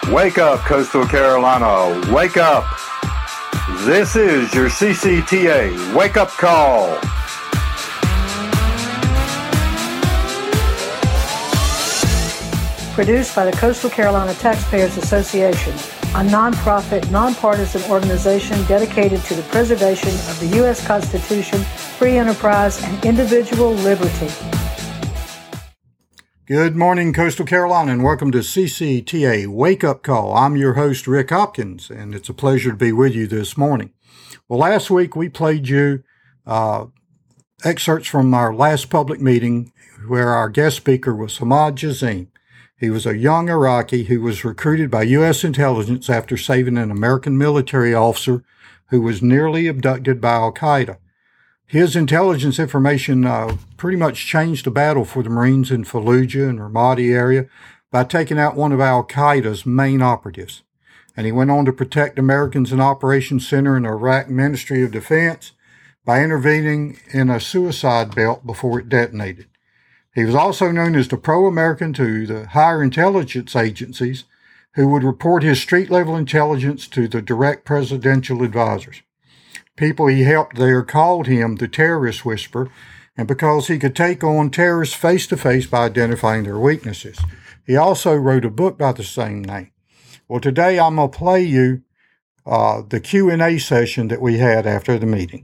Wake up, Coastal Carolina. Wake up. This is your CCTA wake-up call. Produced by the Coastal Carolina Taxpayers Association, a nonprofit, nonpartisan organization dedicated to the preservation of the U.S. Constitution, free enterprise, and individual liberty. Good morning, Coastal Carolina, and welcome to CCTA Wake Up Call. I'm your host, Rick Hopkins, and it's a pleasure to be with you this morning. Well, last week we played you excerpts from our last public meeting where our guest speaker was Ahmad Jazim. He was a young Iraqi who was recruited by U.S. intelligence after saving an American military officer who was nearly abducted by al-Qaeda. His intelligence information pretty much changed the battle for the Marines in Fallujah and Ramadi area by taking out one of al-Qaeda's main operatives. And he went on to protect Americans in Operations Center in the Iraq Ministry of Defense by intervening in a suicide belt before it detonated. He was also known as the pro-American to the higher intelligence agencies who would report his street-level intelligence to the direct presidential advisors. People he helped there called him the terrorist whisperer, and because he could take on terrorists face-to-face by identifying their weaknesses. He also wrote a book by the same name. Well, today I'm going to play you the Q&A session that we had after the meeting.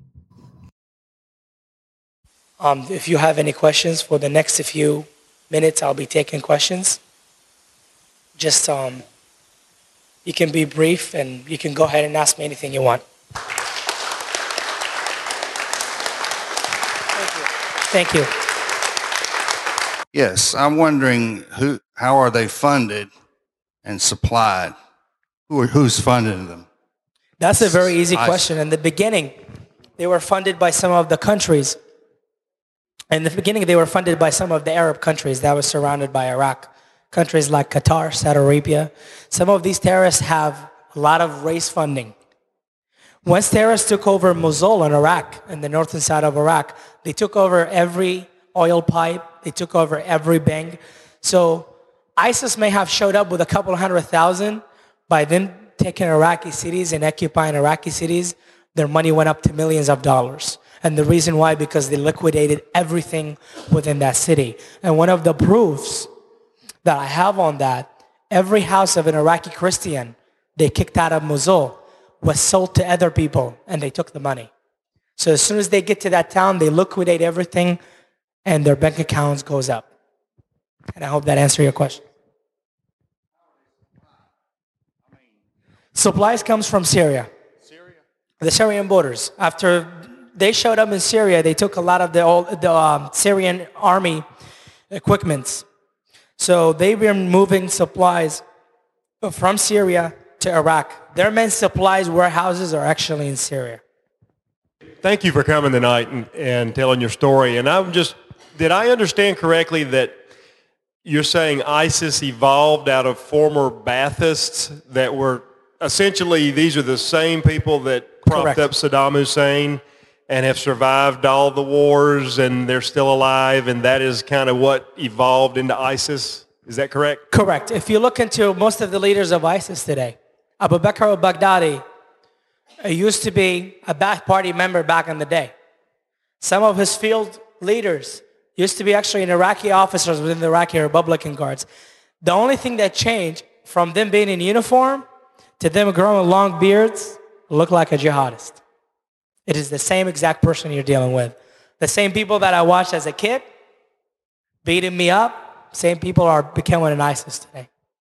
If you have any questions for the next few minutes, I'll be taking questions. Just, you can be brief and you can go ahead and ask me anything you want. Thank you. Yes, I'm wondering how are they funded and supplied? Who's funding them? That's a very easy question. In the beginning, they were funded by some of the countries. In the beginning, they were funded by some of the Arab countries that were surrounded by Iraq. Countries like Qatar, Saudi Arabia. Some of these terrorists have a lot of race funding. Once terrorists took over Mosul in Iraq, in the northern side of Iraq, they took over every oil pipe. They took over every bank. So ISIS may have showed up with a couple 100,000. By then taking Iraqi cities and occupying Iraqi cities, their money went up to millions of dollars. And the reason why, because they liquidated everything within that city. And one of the proofs that I have on that, every house of an Iraqi Christian they kicked out of Mosul was sold to other people, and they took the money. So as soon as they get to that town, they liquidate everything, and their bank accounts goes up. And I hope that answers your question. Supplies comes from Syria. The Syrian borders. After they showed up in Syria, they took a lot of the Syrian army equipments. So they were moving supplies from Syria to Iraq. Their main supplies warehouses are actually in Syria. Thank you for coming tonight and telling your story. And did I understand correctly that you're saying ISIS evolved out of former Baathists that were essentially, these are the same people that propped up Saddam Hussein and have survived all the wars and they're still alive, and that is kind of what evolved into ISIS? Is that correct? Correct. If you look into most of the leaders of ISIS today, Abu Bakr al-Baghdadi used to be a Ba'ath Party member back in the day. Some of his field leaders used to be actually Iraqi officers within the Iraqi Republican Guards. The only thing that changed from them being in uniform to them growing long beards look like a jihadist. It is the same exact person you're dealing with. The same people that I watched as a kid beating me up, same people are becoming an ISIS today.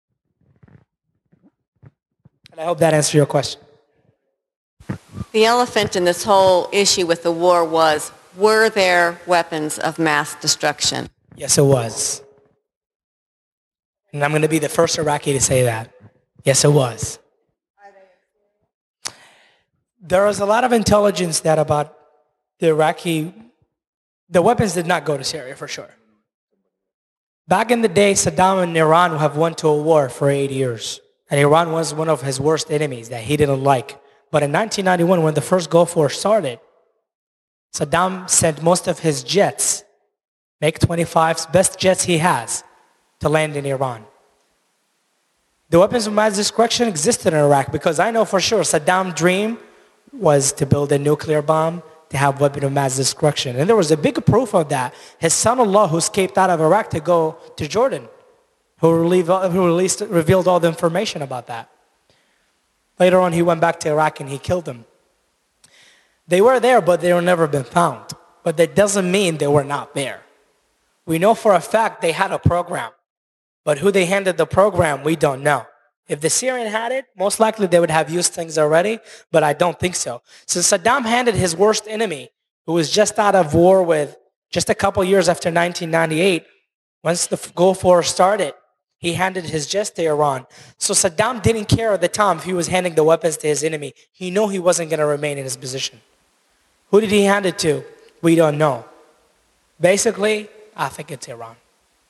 And I hope that answers your question. The elephant in this whole issue with the war was, were there weapons of mass destruction? Yes, it was. And I'm going to be the first Iraqi to say that. Yes, it was. There was a lot of intelligence that about the weapons did not go to Syria for sure. Back in the day, Saddam and Iran have went to a war for 8 years. And Iran was one of his worst enemies that he didn't like. But in 1991, when the first Gulf War started, Saddam sent most of his jets, MiG-25s, best jets he has, to land in Iran. The weapons of mass destruction existed in Iraq because I know for sure Saddam's dream was to build a nuclear bomb, to have weapons of mass destruction. And there was a big proof of that. His son-in-law, who escaped out of Iraq to go to Jordan, who revealed all the information about that. Later on, he went back to Iraq and he killed them. They were there, but they were never been found. But that doesn't mean they were not there. We know for a fact they had a program. But who they handed the program, we don't know. If the Syrian had it, most likely they would have used things already, but I don't think so. So Saddam handed his worst enemy, who was just out of war with just a couple years after 1998, once the Gulf War started, he handed his jets to Iran. So Saddam didn't care at the time if he was handing the weapons to his enemy. He knew he wasn't going to remain in his position. Who did he hand it to? We don't know. Basically, I think it's Iran.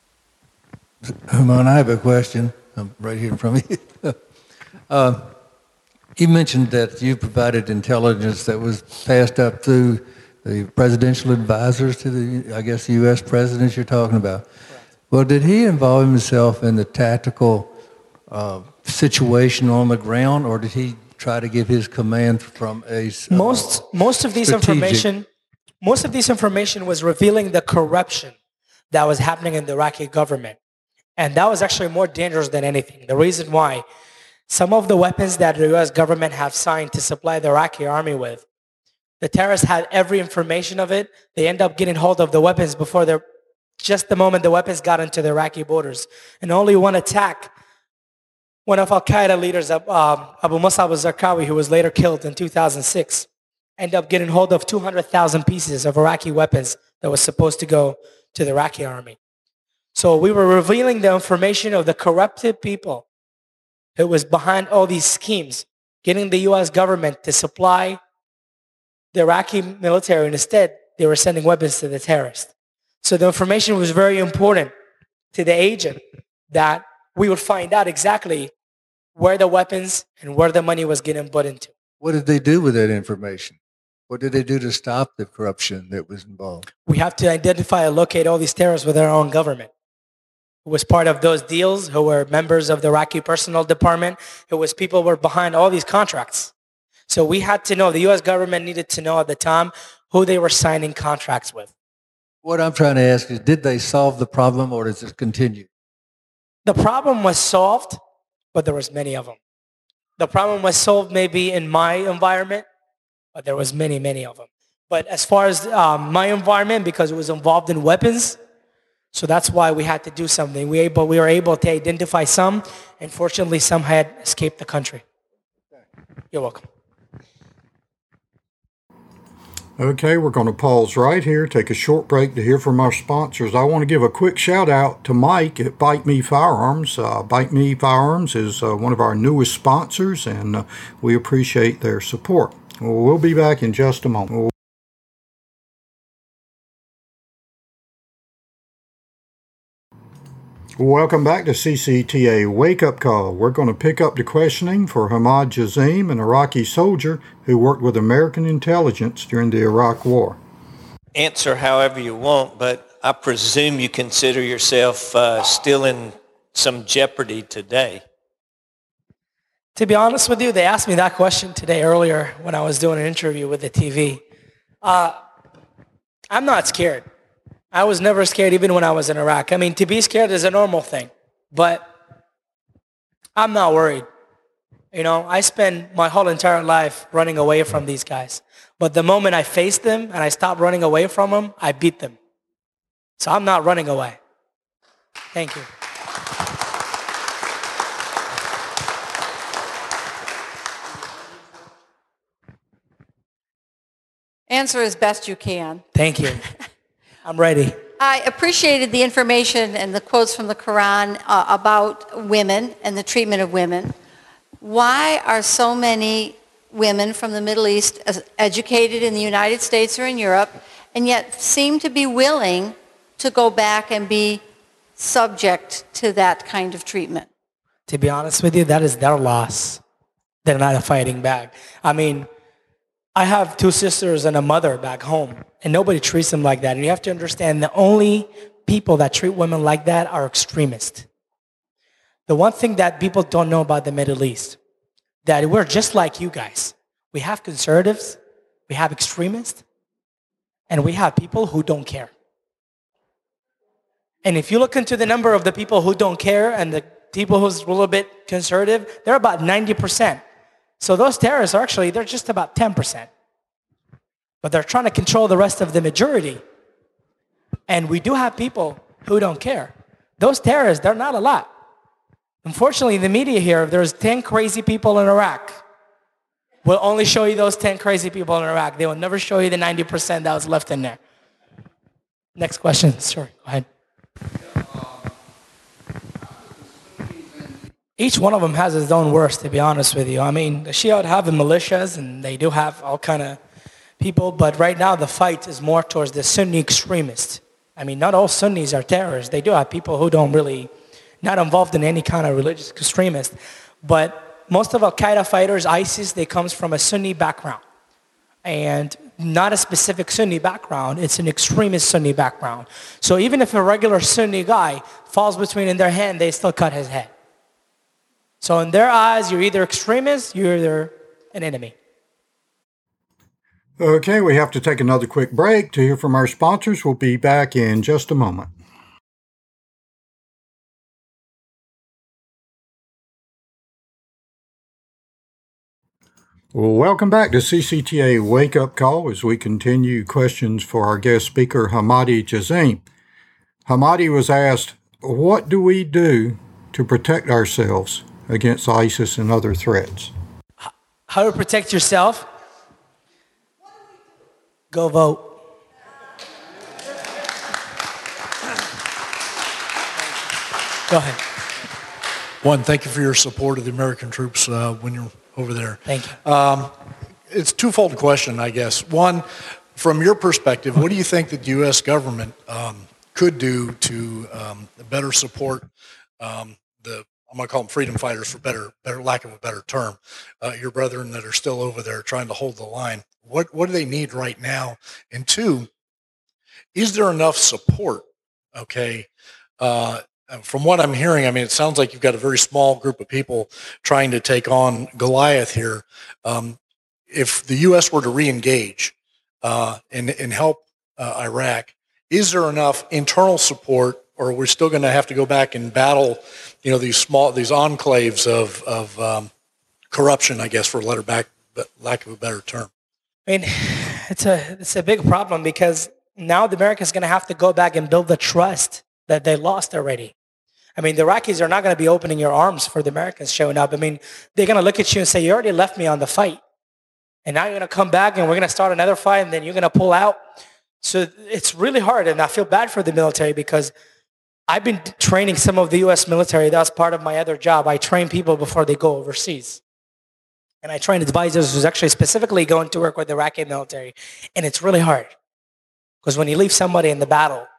Human, I have a question. I'm right here in front of you. You mentioned that you provided intelligence that was passed up through the presidential advisors to the, I guess, the U.S. presidents you're talking about. Correct. Well, did he involve himself in the tactical situation on the ground, or did he try to give his command from a most of this information was revealing the corruption that was happening in the Iraqi government. And that was actually more dangerous than anything. The reason why, some of the weapons that the U.S. government have signed to supply the Iraqi army with, the terrorists had every information of it. They end up getting hold of the weapons before just the moment the weapons got into the Iraqi borders. And only one attack, one of Al-Qaeda leaders, Abu Musab al-Zarqawi, who was later killed in 2006, ended up getting hold of 200,000 pieces of Iraqi weapons that was supposed to go to the Iraqi army. So we were revealing the information of the corrupted people who was behind all these schemes, getting the U.S. government to supply the Iraqi military, and instead they were sending weapons to the terrorists. So the information was very important to the agent that we would find out exactly where the weapons and where the money was getting put into. What did they do with that information? What did they do to stop the corruption that was involved? We have to identify and locate all these terrorists with our own government. Who was part of those deals, who were members of the Iraqi personnel department, who was people who were behind all these contracts. So we had to know, the U.S. government needed to know at the time who they were signing contracts with. What I'm trying to ask is, did they solve the problem, or does it continue? The problem was solved, but there was many of them. The problem was solved maybe in my environment, but there was many, many of them. But as far as my environment, because it was involved in weapons, so that's why we had to do something. We were able to identify some, and fortunately some had escaped the country. You're welcome. Okay, we're going to pause right here, take a short break to hear from our sponsors. I want to give a quick shout out to Mike at Bite Me Firearms. Bite Me Firearms is one of our newest sponsors, and we appreciate their support. We'll be back in just a moment. Welcome back to CCTA Wake Up Call. We're going to pick up the questioning for Hamad Jazim, an Iraqi soldier who worked with American intelligence during the Iraq War. Answer however you want, but I presume you consider yourself still in some jeopardy today. To be honest with you, they asked me that question today earlier when I was doing an interview with the TV. I'm not scared. I was never scared even when I was in Iraq. I mean, to be scared is a normal thing, but I'm not worried. You know, I spend my whole entire life running away from these guys. But the moment I face them and I stop running away from them, I beat them. So I'm not running away. Thank you. Answer as best you can. Thank you. I'm ready. I appreciated the information and the quotes from the Quran about women and the treatment of women. Why are so many women from the Middle East educated in the United States or in Europe, and yet seem to be willing to go back and be subject to that kind of treatment? To be honest with you, that is their loss. They're not fighting back. I mean, I have two sisters and a mother back home, and nobody treats them like that. And you have to understand, the only people that treat women like that are extremists. The one thing that people don't know about the Middle East, that we're just like you guys. We have conservatives, we have extremists, and we have people who don't care. And if you look into the number of the people who don't care and the people who's a little bit conservative, they're about 90%. So those terrorists are actually, they're just about 10%. But they're trying to control the rest of the majority. And we do have people who don't care. Those terrorists, they're not a lot. Unfortunately, the media here, if there's 10 crazy people in Iraq, will only show you those 10 crazy people in Iraq. They will never show you the 90% that was left in there. Next question. Sure, go ahead. Each one of them has its own worst, to be honest with you. I mean, the Shia have the militias, and they do have all kind of people, but right now the fight is more towards the Sunni extremists. I mean, not all Sunnis are terrorists. They do have people who don't really, not involved in any kind of religious extremist, but most of Al-Qaeda fighters, ISIS, they comes from a Sunni background. And not a specific Sunni background, it's an extremist Sunni background. So even if a regular Sunni guy falls between in their hand, they still cut his head. So in their eyes, you're either extremist, you're either an enemy. Okay, we have to take another quick break to hear from our sponsors. We'll be back in just a moment. Well, welcome back to CCTA Wake Up Call as we continue questions for our guest speaker, Hamadi Jazim. Hamadi was asked, what do we do to protect ourselves against ISIS and other threats? How to protect yourself? Go vote. Go ahead. One, thank you for your support of the American troops when you're over there. Thank you. It's a twofold question, I guess. One, from your perspective, what do you think that the U.S. government could do to better support I'm going to call them freedom fighters for better lack of a better term, your brethren that are still over there trying to hold the line? What do they need right now? And two, is there enough support? Okay. From what I'm hearing, I mean, it sounds like you've got a very small group of people trying to take on Goliath here. If the U.S. were to re-engage and help Iraq, is there enough internal support, or are we still going to have to go back and battle, these enclaves of corruption, I guess, for lack of a better term? I mean, it's a big problem because now the Americans are going to have to go back and build the trust that they lost already. I mean, the Iraqis are not going to be opening your arms for the Americans showing up. I mean, they're going to look at you and say, you already left me on the fight. And now you're going to come back and we're going to start another fight and then you're going to pull out. So it's really hard. And I feel bad for the military because I've been training some of the U.S. military. That's part of my other job. I train people before they go overseas. And I train advisors who's actually specifically going to work with the Iraqi military. And it's really hard. Because when you leave somebody in the battle,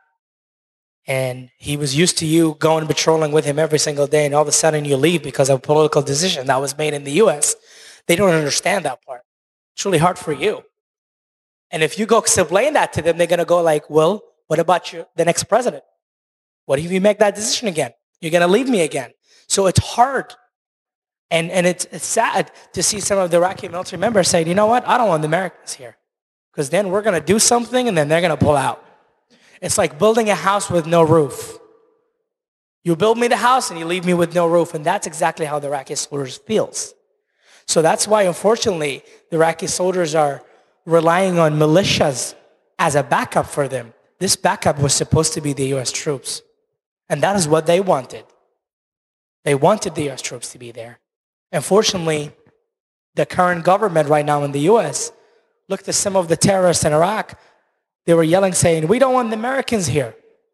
and he was used to you going patrolling with him every single day, and all of a sudden you leave because of a political decision that was made in the U.S., they don't understand that part. It's really hard for you. And if you go explain that to them, they're going to go like, well, what about the next president? What if you make that decision again? You're going to leave me again. So it's hard. And it's sad to see some of the Iraqi military members say, you know what, I don't want the Americans here. Because then we're going to do something and then they're going to pull out. It's like building a house with no roof. You build me the house and you leave me with no roof. And that's exactly how the Iraqi soldiers feels. So that's why, unfortunately, the Iraqi soldiers are relying on militias as a backup for them. This backup was supposed to be the U.S. troops. And that is what they wanted. They wanted the U.S. troops to be there. Unfortunately, the current government right now in the U.S. looked at some of the terrorists in Iraq. They were yelling, saying, we don't want the Americans here.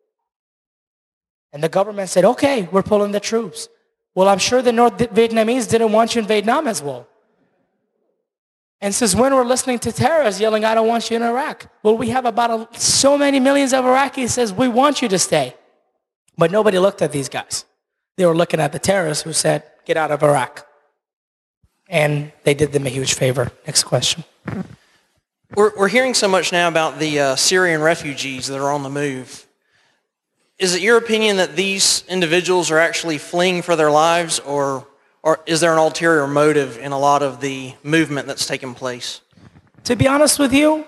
And the government said, okay, we're pulling the troops. Well, I'm sure the North Vietnamese didn't want you in Vietnam as well. And since when we're listening to terrorists yelling, I don't want you in Iraq? Well, we have about so many millions of Iraqis says, we want you to stay. But nobody looked at these guys. They were looking at the terrorists who said, get out of Iraq. And they did them a huge favor. Next question. We're hearing so much now about the Syrian refugees that are on the move. is it your opinion that these individuals are actually fleeing for their lives, or is there an ulterior motive in a lot of the movement that's taking place? To be honest with you,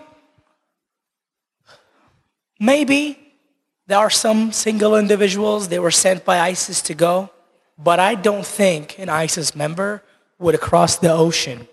maybe there are some single individuals, they were sent by ISIS to go, but I don't think an ISIS member would cross the ocean.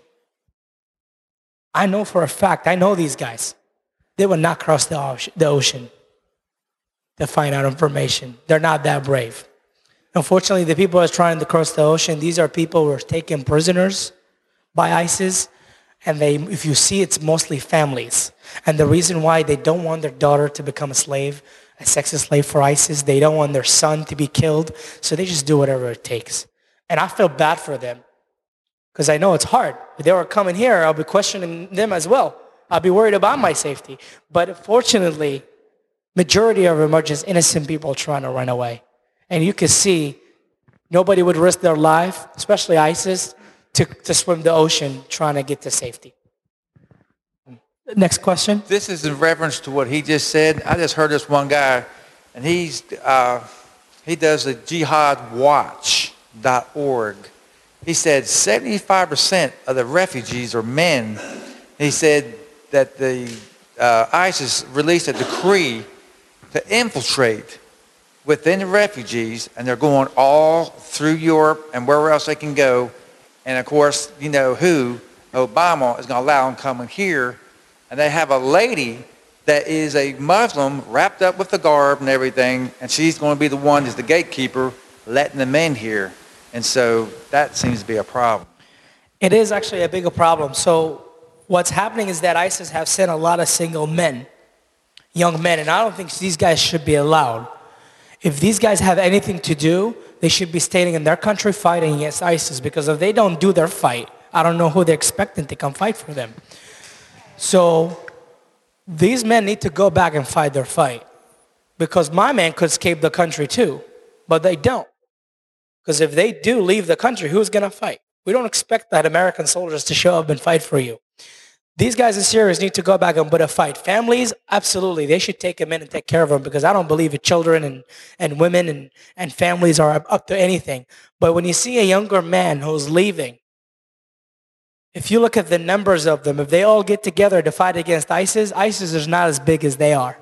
I know for a fact, I know these guys. They would not cross the ocean to find out information. They're not that brave. Unfortunately, the people who are trying to cross the ocean, these are people who are taken prisoners by ISIS, and if you see, it's mostly families. And the reason why they don't want their daughter to become a slave, a sex slave for ISIS, they don't want their son to be killed, so they just do whatever it takes. And I feel bad for them, because I know it's hard. If they were coming here, I'll be questioning them as well. I'll be worried about my safety. But fortunately, majority of them are just innocent people trying to run away. And you can see nobody would risk their life, especially ISIS, to swim the ocean trying to get to safety. Next question. This is in reference to what he just said. I just heard this one guy, and he does the jihadwatch.org. He said 75% of the refugees are men. He said that the ISIS released a decree to infiltrate within the refugees, and they're going all through Europe and wherever else they can go. And of course, you know who, Obama, is going to allow them coming here. And they have a lady that is a Muslim wrapped up with the garb and everything, and she's going to be the one who's the gatekeeper letting them in here. And so that seems to be a problem. It is actually a bigger problem. So what's happening is that ISIS have sent a lot of single men, young men, and I don't think these guys should be allowed. If these guys have anything to do, they should be staying in their country fighting against ISIS, because if they don't do their fight, I don't know who they're expecting to come fight for them. So these men need to go back and fight their fight, because my man could escape the country too, but they don't. Because if they do leave the country, who's going to fight? We don't expect that American soldiers to show up and fight for you. These guys in Syria need to go back and put a fight. Families, absolutely, they should take them in and take care of them, because I don't believe that children and women and families are up to anything. But when you see a younger man who's leaving, if you look at the numbers of them, if they all get together to fight against ISIS, ISIS is not as big as they are.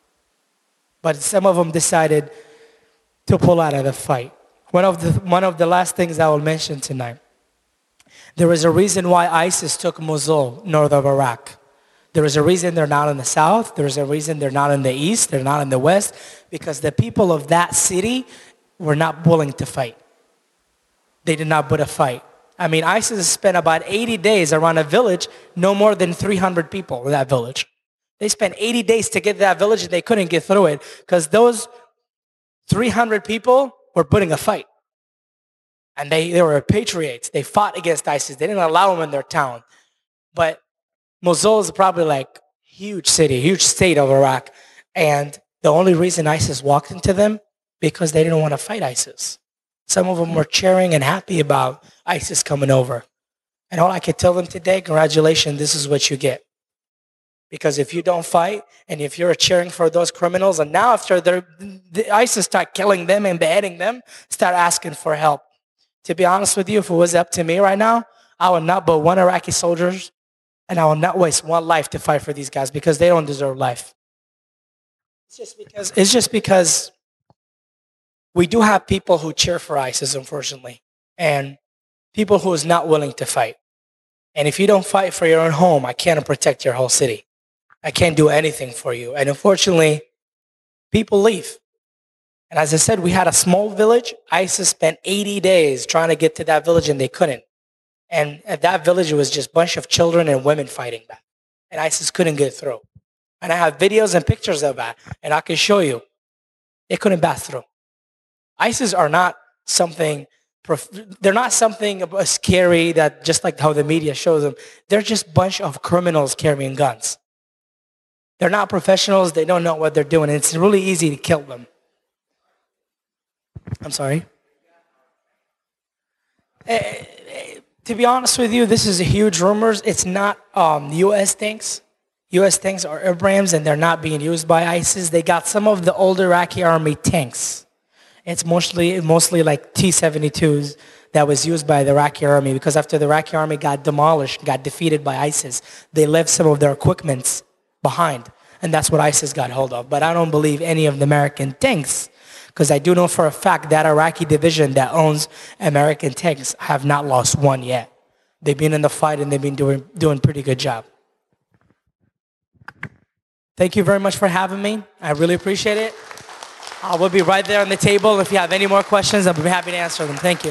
But some of them decided to pull out of the fight. One of the last things I will mention tonight. There is a reason why ISIS took Mosul, north of Iraq. There is a reason they're not in the south. There is a reason they're not in the east. They're not in the west. Because the people of that city were not willing to fight. They did not put a fight. I mean, ISIS spent about 80 days around a village, no more than 300 people in that village. They spent 80 days to get to that village, and they couldn't get through it because those 300 people were putting a fight. And they were patriots. They fought against ISIS. They didn't allow them in their town. But Mosul is probably like huge city, huge state of Iraq. And the only reason ISIS walked into them, because they didn't want to fight ISIS. Some of them were cheering and happy about ISIS coming over. And all I could tell them today, congratulations, this is what you get. Because if you don't fight, and if you're cheering for those criminals, and now after the ISIS start killing them and beheading them, start asking for help. To be honest with you, if it was up to me right now, I would not put one Iraqi soldiers, and I will not waste one life to fight for these guys, because they don't deserve life. It's just because we do have people who cheer for ISIS, unfortunately, and people who is not willing to fight. And if you don't fight for your own home, I can't protect your whole city. I can't do anything for you. And unfortunately, people leave. And as I said, we had a small village. ISIS spent 80 days trying to get to that village, and they couldn't. And at that village, it was just a bunch of children and women fighting back. And ISIS couldn't get through. And I have videos and pictures of that, and I can show you. They couldn't pass through. ISIS are not something, they're not something scary that just like how the media shows them. They're just a bunch of criminals carrying guns. They're not professionals. They don't know what they're doing. And it's really easy to kill them. I'm sorry. To be honest with you, this is a huge rumors. It's not U.S. things. U.S. tanks are Abrams and they're not being used by ISIS. They got some of the old Iraqi army tanks. It's mostly like T-72s that was used by the Iraqi army, because after the Iraqi army got demolished, got defeated by ISIS, they left some of their equipment behind. And that's what ISIS got hold of. But I don't believe any of the American tanks, because I do know for a fact that Iraqi division that owns American tanks have not lost one yet. They've been in the fight and they've been doing pretty good job. Thank you very much for having me. I really appreciate it. We'll be right there on the table. If you have any more questions, I'll be happy to answer them. Thank you.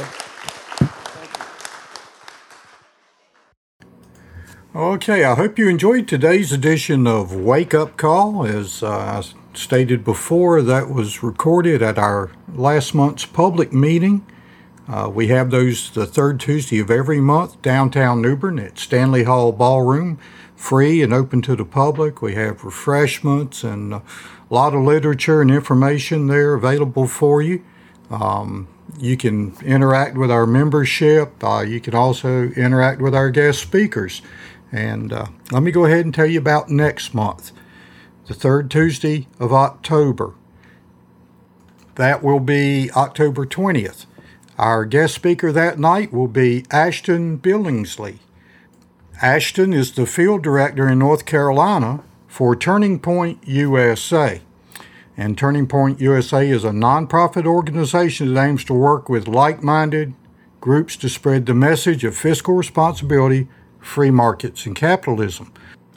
Okay, I hope you enjoyed today's edition of Wake Up Call. As I stated before, that was recorded at our last month's public meeting. We have those the third Tuesday of every month, downtown New Bern at Stanley Hall Ballroom, free and open to the public. We have refreshments and a lot of literature and information there available for you. You can interact with our membership. You can also interact with our guest speakers. And let me go ahead and tell you about next month, the third Tuesday of October. That will be October 20th. Our guest speaker that night will be Ashton Billingsley. Ashton is the field director in North Carolina for Turning Point USA. And Turning Point USA is a nonprofit organization that aims to work with like-minded groups to spread the message of fiscal responsibility, free markets, and capitalism.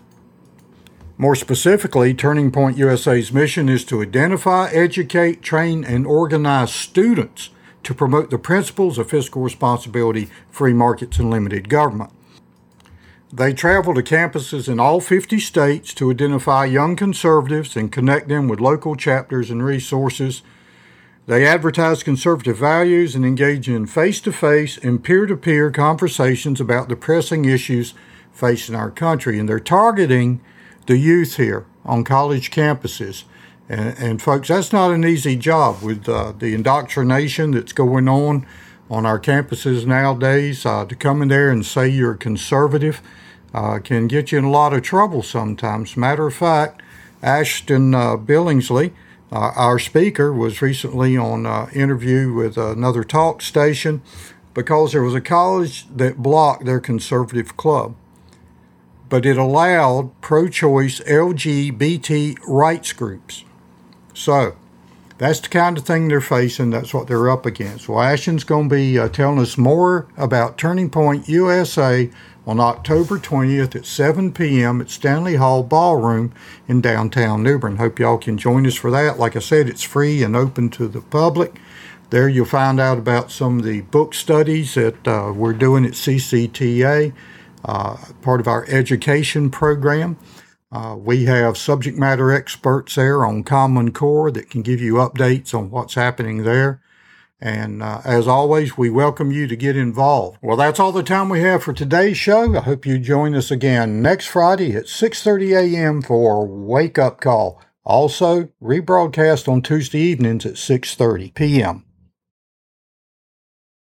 More specifically, Turning Point USA's mission is to identify, educate, train, and organize students to promote the principles of fiscal responsibility, free markets, and limited government. They travel to campuses in all 50 states to identify young conservatives and connect them with local chapters and resources. They advertise conservative values and engage in face-to-face and peer-to-peer conversations about the pressing issues facing our country. And they're targeting the youth here on college campuses. And folks, that's not an easy job with the indoctrination that's going on our campuses nowadays. To come in there and say you're conservative can get you in a lot of trouble sometimes. Matter of fact, Ashton Billingsley, our speaker, was recently on an interview with another talk station because there was a college that blocked their conservative club, but it allowed pro-choice LGBT rights groups. So that's the kind of thing they're facing. That's what they're up against. Well, Ashton's going to be telling us more about Turning Point USA on October 20th at 7 p.m. at Stanley Hall Ballroom in downtown New Bern. Hope y'all can join us for that. Like I said, it's free and open to the public. There you'll find out about some of the book studies that we're doing at CCTA, part of our education program. We have subject matter experts there on Common Core that can give you updates on what's happening there. And as always, we welcome you to get involved. Well, that's all the time we have for today's show. I hope you join us again next Friday at 6:30 a.m. for Wake Up Call. Also, rebroadcast on Tuesday evenings at 6:30 p.m.